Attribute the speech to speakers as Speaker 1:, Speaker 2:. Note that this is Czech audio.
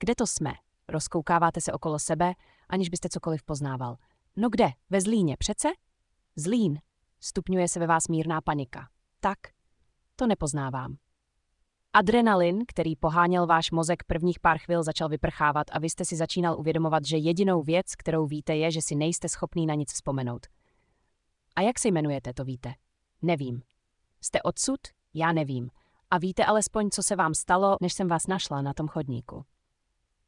Speaker 1: Kde to jsme? Rozkoukáváte se okolo sebe, aniž byste cokoliv poznával. No kde? Ve Zlíně, přece? Zlín. Stupňuje se ve vás mírná panika. Tak, to nepoznávám. Adrenalin, který poháněl váš mozek prvních pár chvil, začal vyprchávat a vy jste si začínal uvědomovat, že jedinou věc, kterou víte, je, že si nejste schopný na nic vzpomenout. A jak se jmenujete, to víte? Nevím. Jste odsud? Já nevím. A víte alespoň, co se vám stalo, než jsem vás našla na tom chodníku.